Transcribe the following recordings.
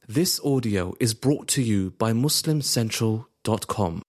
This audio is brought to you by MuslimCentral.com.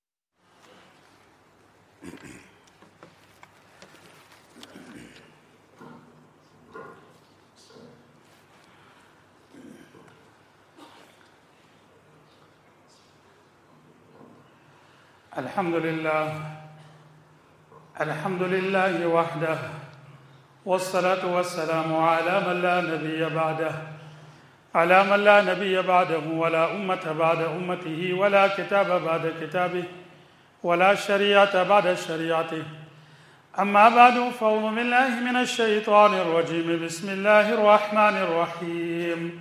Alhamdulillah wahdah, wassalatu wassalamu ala man la nabiyya ba'dah, ala man la nabiyya ba'dahu, wa la ummata ba'da ummatihi, wa la kitaba ba'da kitabih, wa la shari'ata ba'da shari'atih. Amma ba'du, fa'udhu billahi minash shaytanir rajim, bismillahir rahmanir rahim.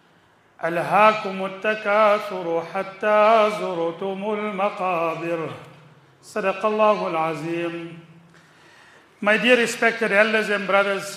ألهاكم التكاثر حتى زرتم المقابر. صدق الله العظيم. My dear respected elders and brothers,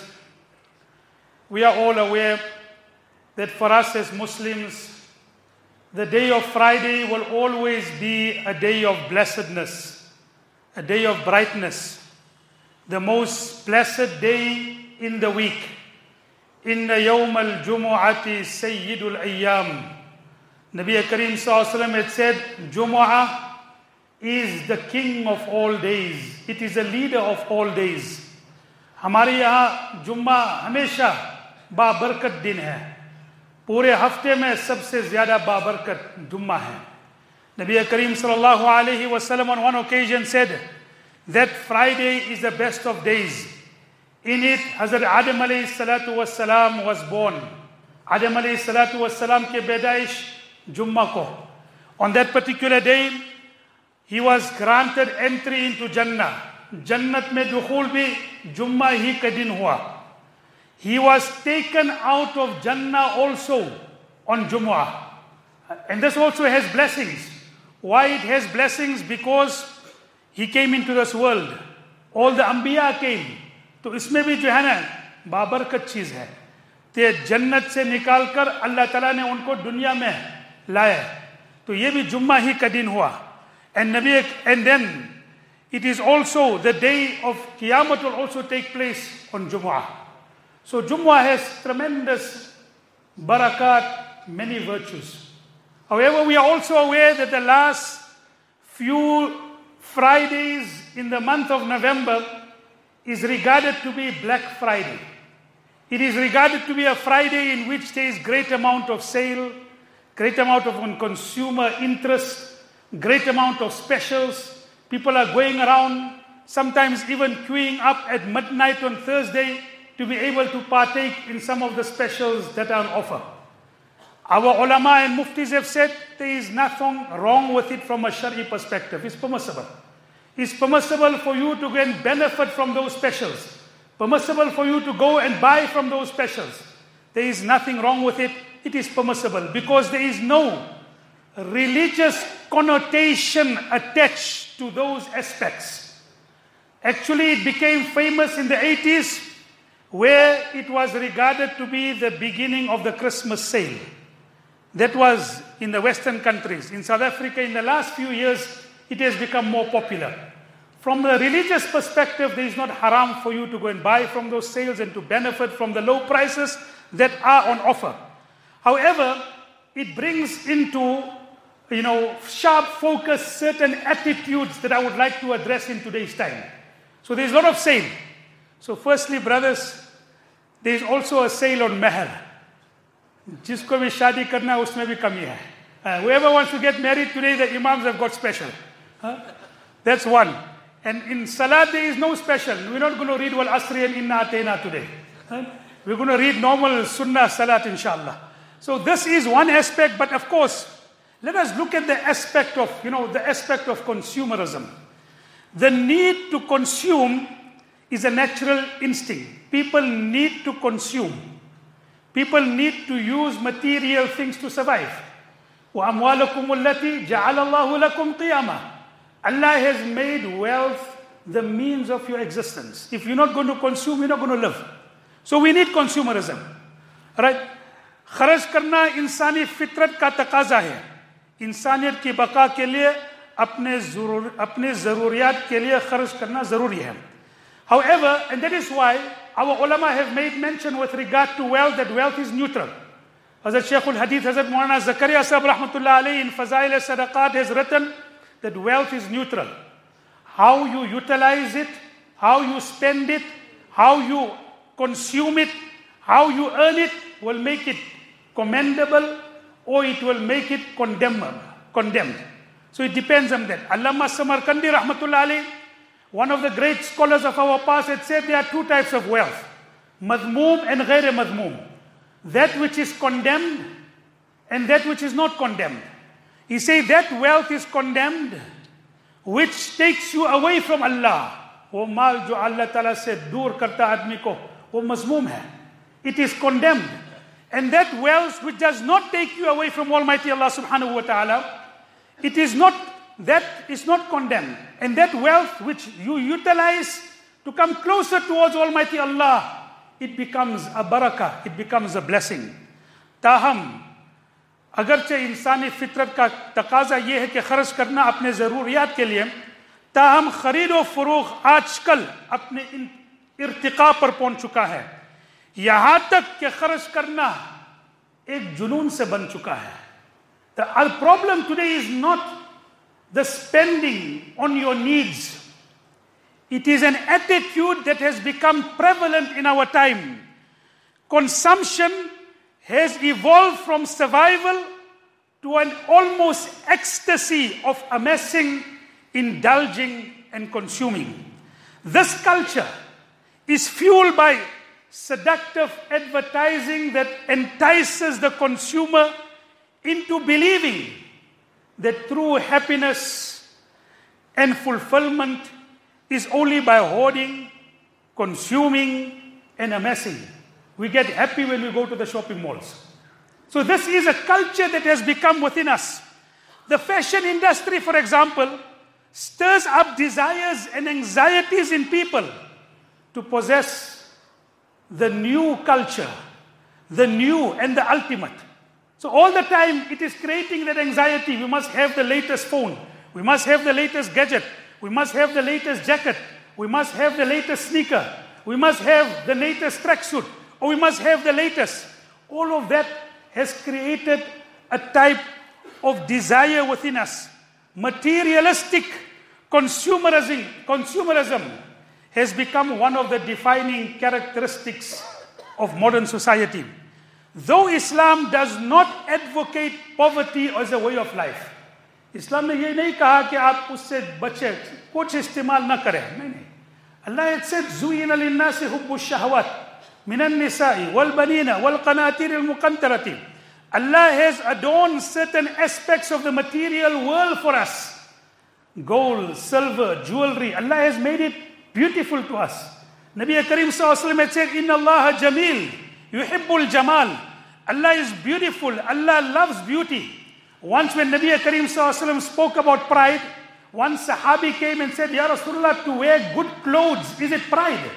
we are all aware that for us as Muslims, the day of Friday will always be a day of blessedness, a day of brightness, the most blessed day in the week. Inna yawm al-jumu'ati sayyidul ayyam. Nabi Kareem Sallallahu Alaihi Wasallam had said, Jumu'ah is the king of all days. It is a leader of all days. हमारे यहाँ जुम्मा हमेशा बाबरकत दिन है. पूरे हफ्ते में सबसे ज़्यादा बाबरकत जुम्मा है. Nabi Kareem Sallallahu Alaihi Wasallam on one occasion said that Friday is the best of days. In it, Hazrat Adam alayhi salatu wassalam was born. Adam alayhi salatu wassalam ke pedaish Jumma ko. On that particular day, he was granted entry into Jannah. Jannat mein dukhul bhi Jumma hi ka din hua. He was taken out of Jannah also on Jumu'ah. And this also has blessings. Why it has blessings? Because he came into this world. All the Anbiya came. तो इसमें भी जो है ना बाबरकत चीज है ते जन्नत से निकालकर अल्लाह ताला ने उनको दुनिया में लाया तो ये भी जुम्मा ही का दिन हुआ and then it is also the day of Qiyamah will also take place on Jumu'ah. So Jumu'ah has tremendous barakat, many virtues. However, we are also aware that the last few Fridays in the month of November is regarded to be Black Friday. It is regarded to be a Friday in which there is great amount of sale, great amount of consumer interest, great amount of specials. People are going around, sometimes even queuing up at midnight on Thursday to be able to partake in some of the specials that are on offer. Our ulama and muftis have said there is nothing wrong with it from a Shari perspective. It's permissible. It's permissible for you to go and benefit from those specials. Permissible for you to go and buy from those specials. There is nothing wrong with it. It is permissible because there is no religious connotation attached to those aspects. Actually, it became famous in the 80s where it was regarded to be the beginning of the Christmas sale. That was in the Western countries. In South Africa, in the last few years, it has become more popular. From a religious perspective, there is not haram for you to go and buy from those sales and to benefit from the low prices that are on offer. However, it brings into, sharp focus certain attitudes that I would like to address in today's time. So there's a lot of sale. So firstly, brothers, there is also a sale on meher. Jisko bhi shadi karna hai, usme bhi kami hai. Whoever wants to get married today, the imams have got special. That's one. And in Salat, there is no special. We're not going to read Wal Asri and Inna Atena today. We're going to read normal Sunnah Salat, inshallah. So this is one aspect, but of course, let us look at the aspect of, the aspect of consumerism. The need to consume is a natural instinct. People need to consume. People need to use material things to survive. وَأَمْوَالَكُمُ الَّتِي جَعَلَ اللَّهُ لَكُمْ قِيَامًا. Allah has made wealth the means of your existence. If you're not going to consume, you're not going to live. So we need consumerism. Right? खर्च करना इंसानी फितरत का तकाजा है. इंसानियत की बका के लिए अपने ज़रूरियात के लिए खर्च करना ज़रूरी है. However, and that is why our ulama have made mention with regard to wealth, that wealth is neutral. Hazrat Shaykh al-Hadith, Hazrat Maulana Zakaria Sahib Rahmatullah Alayhi in Fazail al-Sadaqat has written that wealth is neutral. How you utilize it, how you spend it, how you consume it, how you earn it will make it commendable or it will make it condemned. So it depends on that. Allama Samarkandi Rahmatullah Alayhi, one of the great scholars of our past, had said there are two types of wealth. Madhmoom and ghair madhmoom. That which is condemned and that which is not condemned. He said that wealth is condemned which takes you away from Allah. वो माल जो Allah Ta'ala से दूर करता आदमी को, वो मज़मूम है. It is condemned. And that wealth which does not take you away from Almighty Allah Subhanahu wa Ta'ala, it is not, that is not condemned. And that wealth which you utilize to come closer towards Almighty Allah, it becomes a barakah, it becomes a blessing. ताहम अगरचे इंसानी फितरत का तकाजा ये है कि खर्च करना अपने ज़रूरियात के लिए, ताहम खरीद और फरोख्त आजकल अपने इर्तिका पर पहुंच चुका है. यहाँ तक कि खर्च करना एक जुनून से बन चुका है. The problem today is not the spending on your needs. It is an attitude that has become prevalent in our time. Consumption has evolved from survival to an almost ecstasy of amassing, indulging, and consuming. This culture is fueled by seductive advertising that entices the consumer into believing that true happiness and fulfillment is only by hoarding, consuming, and amassing. We get happy when we go to the shopping malls. So this is a culture that has become within us. The fashion industry, for example, stirs up desires and anxieties in people to possess the new culture, the new and the ultimate. So all the time it is creating that anxiety. We must have the latest phone. We must have the latest gadget. We must have the latest jacket. We must have the latest sneaker. We must have the latest tracksuit. Or we must have the latest. All of that has created a type of desire within us. Materialistic consumerism has become one of the defining characteristics of modern society. Though Islam does not advocate poverty as a way of life, इस्लाम ने ये नहीं कहा कि आप उससे बचे, कुछ इस्तेमाल ना करें. नहीं. Allah had said, زُيِّنَ لِلنَّاسِ حُبُّ الشَّهَوَاتِ مِنَ النِّسَاءِ وَالْبَنِينَ وَالْقَنَاطِيرِ الْمُقَنطَرَةِ. Allah has adorned certain aspects of the material world for us. Gold, silver, jewelry. Allah has made it beautiful to us. Nabi Karim Sallallahu Alaihi Wasallam had said, Inna Allah Jamil, yuhibbul Jamal. Allah is beautiful. Allah loves beauty. Once when Nabi Karim Sallallahu Alaihi Wasallam spoke about pride, one Sahabi came and said, Ya Rasulullah, to wear good clothes, is it pride?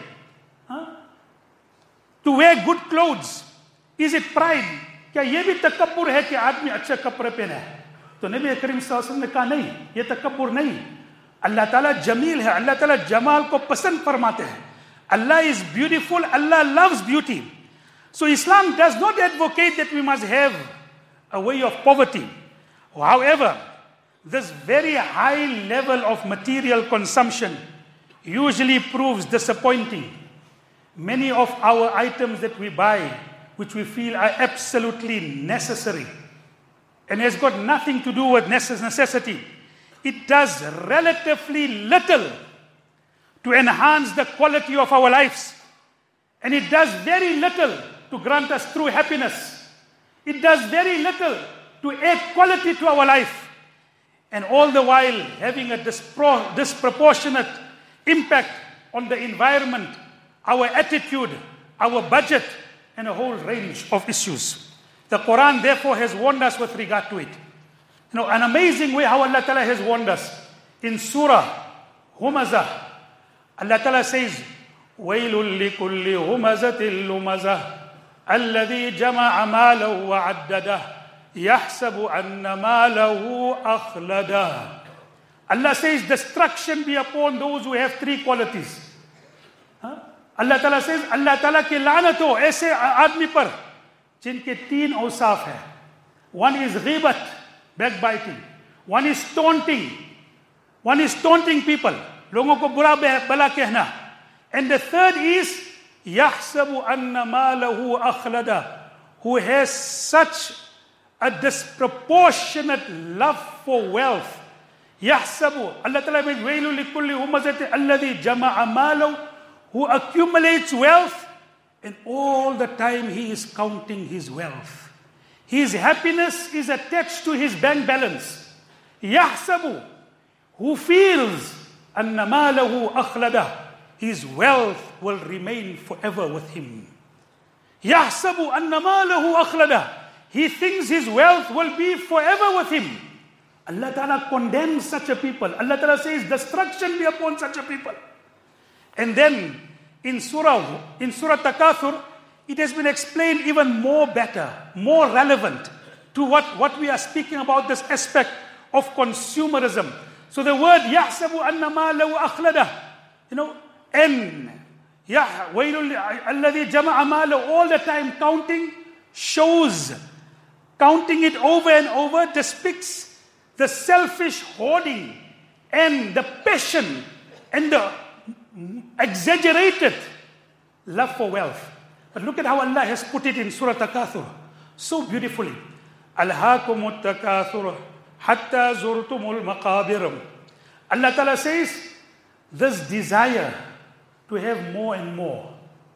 To wear good clothes, is it pride? क्या ये भी तकब्बुर है कि आदमी अच्छे कपड़े पहने? तो नबी करीम सल्लल्लाहु अलैहि वसल्लम ने कहा नहीं, ये तकब्बुर नहीं. अल्लाह ताला जमील है, अल्लाह ताला जमाल को पसंद फरमाते हैं. Allah is beautiful, Allah loves beauty. So Islam does not advocate that we must have a way of poverty. However, this very high level of material consumption usually proves disappointing. Many of our items that we buy, which we feel are absolutely necessary and has got nothing to do with necessity, it does relatively little to enhance the quality of our lives. And it does very little to grant us true happiness. It does very little to add quality to our life. And all the while having a disproportionate impact on the environment, our attitude, our budget, and a whole range of issues. The Quran therefore has warned us with regard to it. You know, an amazing way how Allah Ta'ala has warned us. In Surah Humazah, Allah Ta'ala says, وَيْلٌ لِكُلِّ هُمَزَةٍ لُمَزَةٍ الَّذِي جَمَعَ مَالَهُ وَعَدَّدَهُ يَحْسَبُ أَنَّ مَالَهُ أَخْلَدَهُ. Allah says, destruction be upon those who have three qualities. Allah Ta'ala says, Allah Ta'ala की लानत हो ऐसे आदमी पर जिनके 3 औसाफ हैं. One is ghibat, backbiting. One is taunting. One is taunting people. लोगों को बुरा भला कहना. And the third is يحسب أن ماله أخلده, who has such a disproportionate love for wealth. يحسب, Allah Ta'ala means ويل لكل همزة الذي جمع ماله, who accumulates wealth and all the time he is counting his wealth. His happiness is attached to his bank balance. يحسب, who feels أن ماله أخلده, his wealth will remain forever with him. يحسب أن ماله أخلده, he thinks his wealth will be forever with him. Allah Ta'ala condemns such a people. Allah Ta'ala says, destruction be upon such a people. And then in Surah Takathur, it has been explained even more better, more relevant to what we are speaking about, this aspect of consumerism. So the word يَحْسَبُ أَنَّ مَالَهُ أَخْلَدَهُ, and وَيْلٌ الَّذِي جَمَعَ مَالَهُ, all the time counting, shows, counting it over and over depicts the selfish hoarding and the passion and the exaggerated love for wealth. But look at how Allah has put it in Surah Takathur so beautifully. أَلْهَاكُمُ التَّكَاثُرُ حَتَّى زُرْتُمُ الْمَقَابِرَ. Allah Ta'ala says, this desire to have more and more,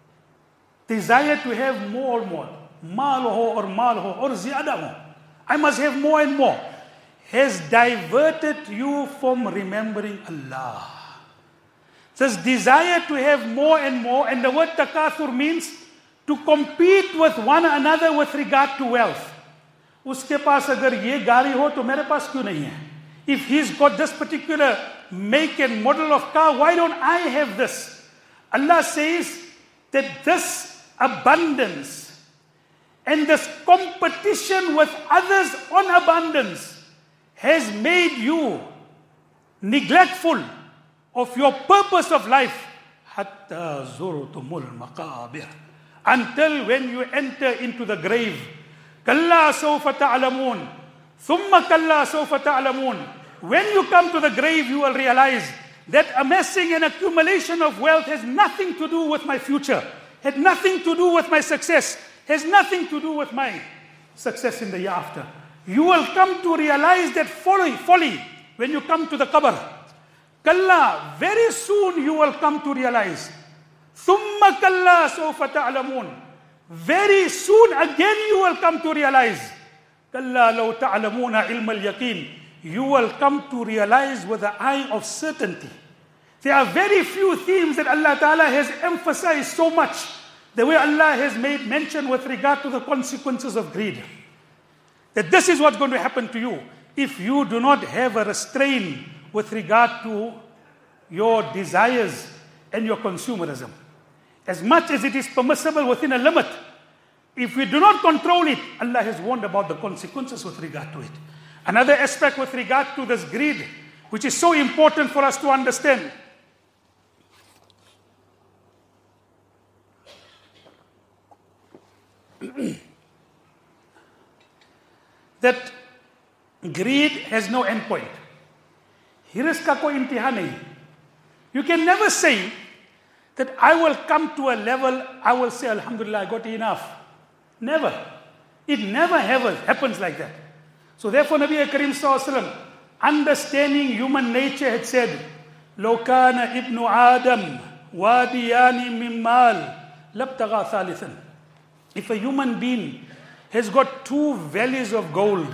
desire to have more and more, mal ho or ziyada ho, I must have more and more, has diverted you from remembering Allah. This desire to have more and more, and the word takathur means to compete with one another with regard to wealth. उसके पास अगर ये गाड़ी हो तो मेरे पास क्यों नहीं है? If he's got this particular make and model of car, why don't I have this? Allah says that this abundance and this competition with others on abundance has made you neglectful of your purpose of life. حَتَّى زُرْتُمُ الْمَقَابِرَ, until when you enter into the grave. كَلَّا سَوْفَ تَعْلَمُونَ ثُمَّ كَلَّا سَوْفَ تَعْلَمُونَ. When you come to the grave, you will realize that amassing and accumulation of wealth has nothing to do with my future, had nothing to do with my success, has nothing to do with my success in the year after. You will come to realize that folly when you come to the qabr. Kalla, very soon you will come to realize. Thumma kalla sawfa ta'lamun. Very soon again you will come to realize. Kalla law ta'lamuna ilm al-yaqeen. You will come to realize with the eye of certainty. There are very few themes that Allah Ta'ala has emphasized so much, the way Allah has made mention with regard to the consequences of greed. That this is what's going to happen to you if you do not have a restraint with regard to your desires and your consumerism. As much as it is permissible within a limit, if we do not control it, Allah has warned about the consequences with regard to it. Another aspect with regard to this greed, which is so important for us to understand, that greed has no end point. Hirs ka koi intiha nahi. You can never say that I will come to a level, I will say, Alhamdulillah, I got enough. Never. It never happens like that. So therefore, Nabi Karim Sallallahu Alaihi Wasallam, understanding human nature, had said, لو كان ابن آدم واديان من مال لابتغى ثالثا. If a human being has got 2 valleys of gold,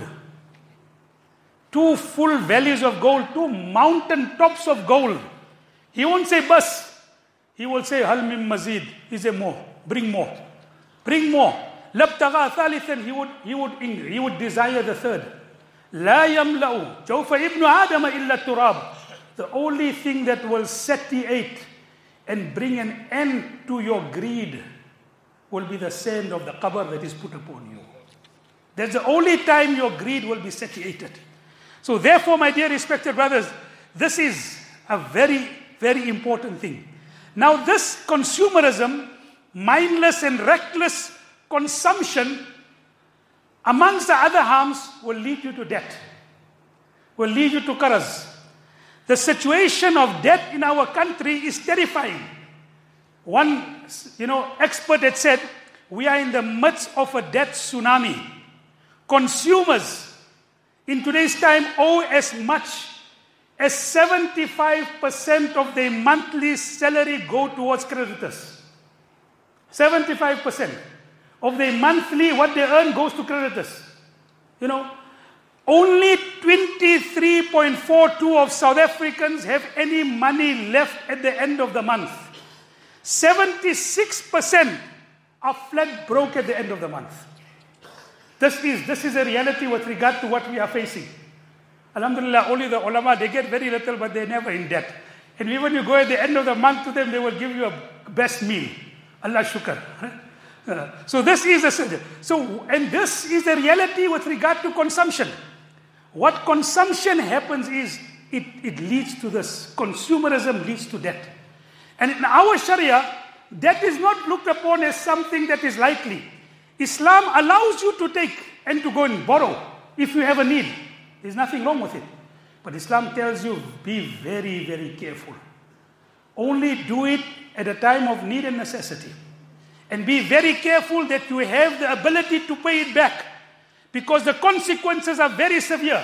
2 full valleys of gold, 2 mountain tops of gold, he won't say bas. He will say hal min mazid. He say more. Bring more. Bring more. Labtagha thalithan. He would desire the third. La yamla'u jawfa ibnu Adam illa turab. The only thing that will satiate and bring an end to your greed will be the sand of the qabr that is put upon you. That's the only time your greed will be satiated. So therefore, my dear respected brothers, this is a very, very important thing. Now this consumerism, mindless and reckless consumption, amongst the other harms, will lead you to debt, will lead you to qaraz. The situation of debt in our country is terrifying. One, expert had said, we are in the midst of a debt tsunami. Consumers in today's time owe as much as 75% of their monthly salary go towards creditors. 75% of their monthly, what they earn, goes to creditors. Only 23.42% of South Africans have any money left at the end of the month. 76% are flat broke at the end of the month. This is a reality with regard to what we are facing. Alhamdulillah, only the ulama, they get very little, but they're never in debt. And when you go at the end of the month to them, they will give you a best meal. Allah shukr. So this is the reality with regard to consumption. What consumption happens is, it leads to this. Consumerism leads to debt. And in our Sharia, debt is not looked upon as something that is lightly. Islam allows you to take and to go and borrow if you have a need. There's nothing wrong with it. But Islam tells you, be very, very careful. Only do it at a time of need and necessity. And be very careful that you have the ability to pay it back, because the consequences are very severe.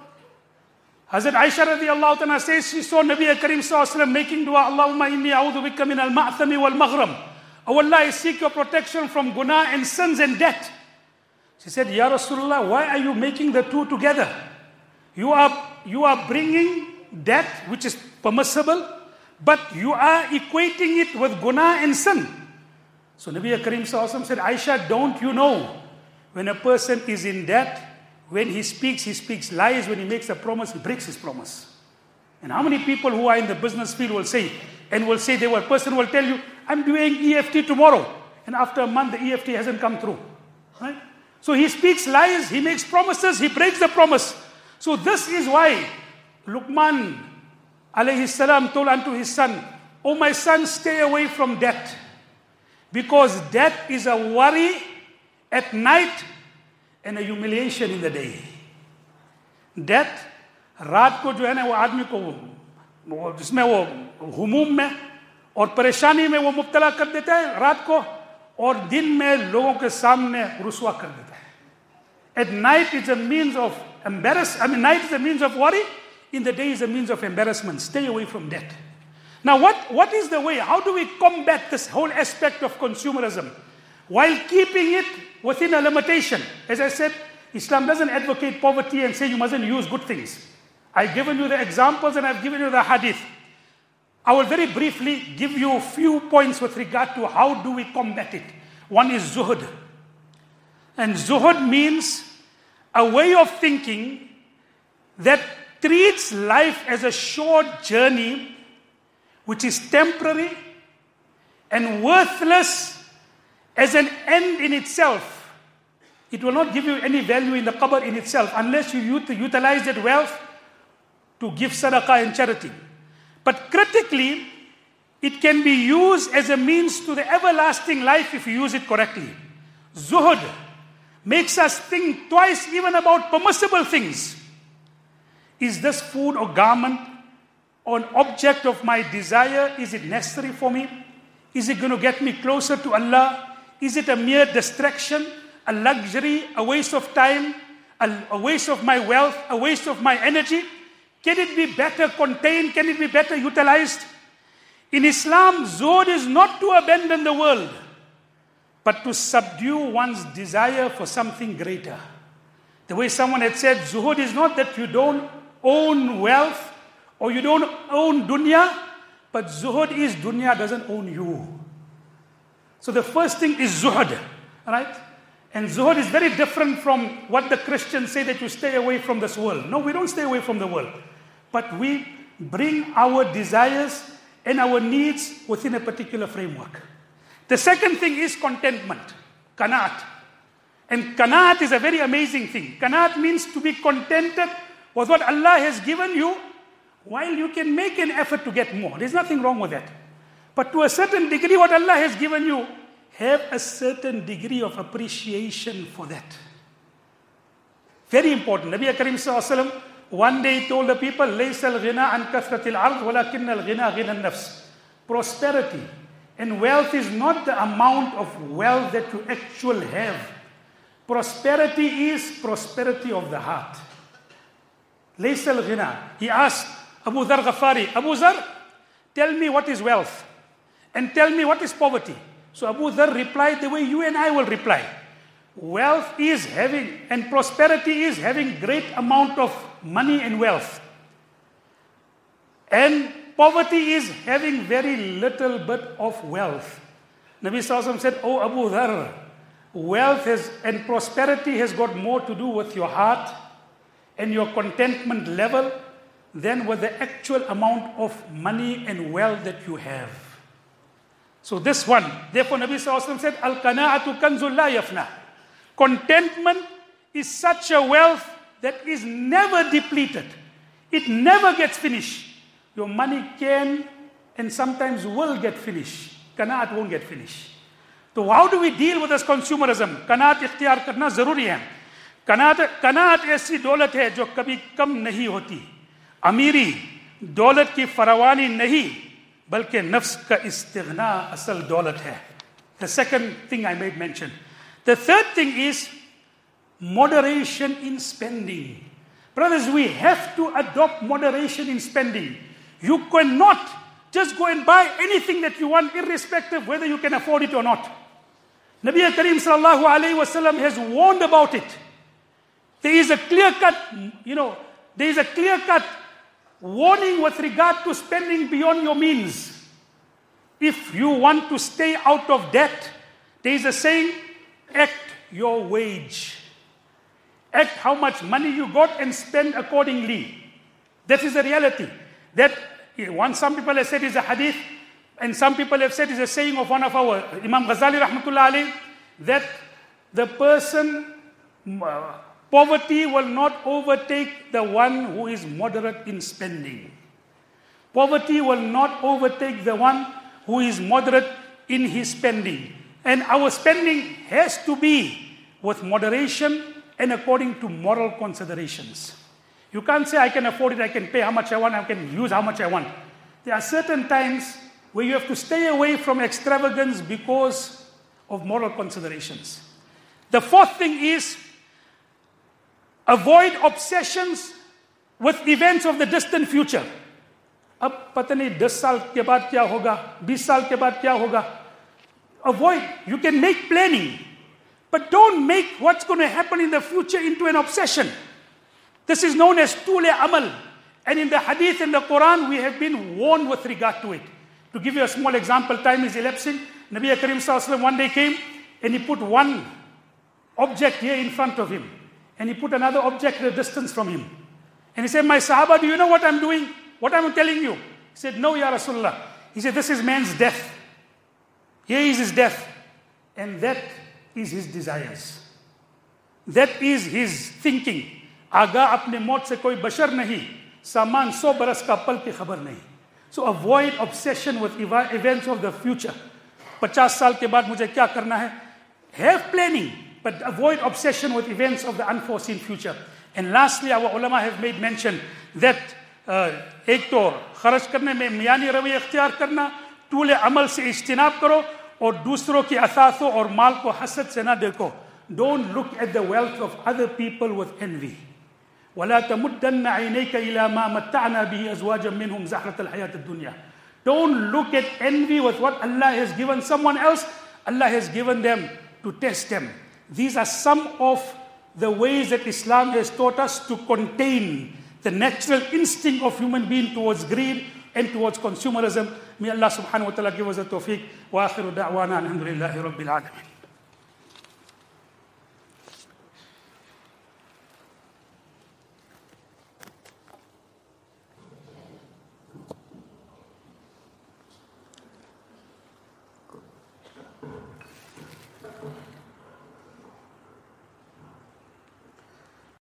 Hazrat Aisha radiallahu ta'ala says she saw Nabi Karim sallallahu alaihi wasallam making dua, Allahumma inni a'udhu bika min al-ma'thami wal-maghram. Oh Allah, I seek your protection from guna and sins and debt. She said, Ya Rasulullah, why are you making the two together? You are bringing debt, which is permissible, but you are equating it with guna and sin. So Nabi Karim sallallahu alaihi wasallam said, Aisha, don't you know, when a person is in debt, when he speaks lies. When he makes a promise, he breaks his promise. And how many people who are in the business field will say, a person will tell you, I'm doing EFT tomorrow. And after a month, the EFT hasn't come through. Right? So he speaks lies, he makes promises, he breaks the promise. So this is why Luqman alayhi salam told unto his son, oh my son, stay away from debt. Because debt is a worry at night and a humiliation in the day. Debt, रात को जो है ना वो आदमी को जिसमें वो हुमूम में और परेशानी में वो मुब्तला कर देता है रात को, और दिन में लोगों के सामने रुसवा कर देता है. At night it's a means of night is a means of worry. In the day is a means of embarrassment. Stay away from debt. Now what is the way? How do we combat this whole aspect of consumerism while keeping it within a limitation? As I said, Islam doesn't advocate poverty and say you mustn't use good things. I've given you the examples and I've given you the hadith. I will very briefly give you a few points with regard to how do we combat it. One is zuhud. And zuhud means a way of thinking that treats life as a short journey which is temporary and worthless as an end in itself. It will not give you any value in the qabr in itself unless you utilize that wealth to give sadaqah and charity. But critically, it can be used as a means to the everlasting life if you use it correctly. Zuhud makes us think twice even about permissible things. Is this food or garment or an object of my desire? Is it necessary for me? Is it going to get me closer to Allah? Is it a mere distraction, a luxury, a waste of time, a waste of my wealth, a waste of my energy? Can it be better contained? Can it be better utilized? In Islam, zuhud is not to abandon the world, but to subdue one's desire for something greater. The way someone had said, zuhud is not that you don't own wealth or you don't own dunya, but zuhud is dunya doesn't own you. So the first thing is zuhud, right? And zuhud is very different from what the Christians say that you stay away from this world. No, we don't stay away from the world. But we bring our desires and our needs within a particular framework. The second thing is contentment, qanaat. And qanaat is a very amazing thing. Qanaat means to be contented with what Allah has given you, while you can make an effort to get more. There's nothing wrong with that. But to a certain degree, what Allah has given you, have a certain degree of appreciation for that. Very important. Nabi Karim Sallallahu Alaihi Wasallam one day told the people, لَيْسَ الْغِنَى عَنْ كَثْرَةِ الْعَرْضِ وَلَكِنَّ الْغِنَى غِنَى النَّفْسِ. Prosperity and wealth is not the amount of wealth that you actually have. Prosperity is prosperity of the heart. لَيْسَ الْغِنَى. He asked Abu Dhar Ghafari, Abu Dhar, tell me what is wealth and tell me what is poverty. So Abu Dhar replied the way you and I will reply. Wealth is having, and prosperity is having great amount of money and wealth. And poverty is having very little bit of wealth. Nabi Sallallahu Alaihi Wasallam said, oh Abu Dhar, wealth and prosperity has got more to do with your heart and your contentment level than with the actual amount of money and wealth that you have. So this one, therefore Nabi Sallallahu Alaihi Wasallam said, Al-Qana'atu kanzul la yafna. Contentment is such a wealth that is never depleted. It never gets finished. Your money can and sometimes will get finished. Qanaat won't get finished. So how do we deal with this consumerism? Qanaat ikhtiyar karna zaruri hai. Qanaat ऐसी दौलत है जो कभी कम नहीं होती. अमीरी दौलत की फरावानी नहीं बल्कि नफ्स का इस्तिग़ना असल दौलत है. The second thing I made mention. The third thing is moderation in spending. Brothers, we have to adopt moderation in spending. You cannot just go and buy anything that you want, irrespective whether you can afford it or not. Nabi Karim Sallallahu Alaihi Wasallam has warned about it. There is a clear-cut, warning with regard to spending beyond your means. If you want to stay out of debt, there is a saying, act your wage. Act how much money you got and spend accordingly. That is the reality. That some people have said is a hadith, and some people have said is a saying of one of our Imam Ghazali rahmatullah alayh, that the person, poverty will not overtake the one who is moderate in spending. Poverty will not overtake the one who is moderate in his spending. And our spending has to be with moderation and according to moral considerations. You can't say, I can afford it, I can pay how much I want, I can use how much I want. There are certain times where you have to stay away from extravagance because of moral considerations. The fourth thing is, avoid obsessions with events of the distant future. Ab pata nahi 10 saal ke baad kya hoga, 20 saal ke baad kya hoga. Avoid. You can make planning, but don't make what's going to happen in the future into an obsession. This is known as Tule Amal. And in the Hadith and the Quran, we have been warned with regard to it. To give you a small example, time is elapsing. Nabi Karim Sallallahu Alaihi Wasallam one day came and he put one object here in front of him. And he put another object at a distance from him. And he said, my Sahaba, do you know what I'm doing? What I'm telling you? He said, no, Ya Rasulullah. He said, this is man's death. Here is his death. And that is his desires. That is his thinking. Aga apne maut se koi bashar nahi. Saman 100 baras ka pal ki khabar nahi. So avoid obsession with events of the future. 50 saal ke baad mujhe kya karna hai? Have planning, but avoid obsession with events of the unforeseen future. And lastly, our ulama have made mention that एक तो खर्च करने में मियानी रवैया इख्तियार करना, तूले अमल से इज्तिनाब करो और दूसरों की असासों और माल को हसद से ना देखो. Don't look at the wealth of other people with envy. ولا تمدن عينيك إلى ما متعنا به أزواجا منهم زهرة الحياة الدنيا. Don't look at envy with what Allah has given someone else. Allah has given them to test them. These are some of the ways that Islam has taught us to contain the natural instinct of human being towards greed and towards consumerism. May Allah subhanahu wa ta'ala give us the tawfiq. Wa akhiru da'wana alhamdulillahi rabbil alamin.